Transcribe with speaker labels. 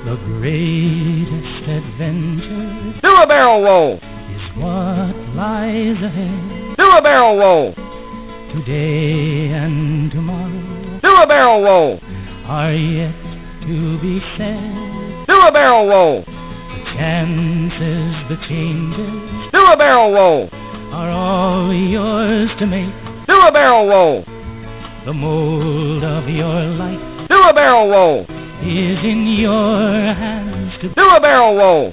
Speaker 1: The greatest adventure
Speaker 2: Do a barrel roll.
Speaker 1: is what lies ahead.
Speaker 2: Do a barrel roll.
Speaker 1: Today and tomorrow
Speaker 2: Do a barrel roll.
Speaker 1: are yet to be said.
Speaker 2: Do a barrel roll.
Speaker 1: The chances, the changes
Speaker 2: Do a barrel roll.
Speaker 1: are all yours to make.
Speaker 2: Do a barrel roll.
Speaker 1: The mold of your life
Speaker 2: Do a barrel roll.
Speaker 1: is in your hands to
Speaker 2: Do a barrel roll.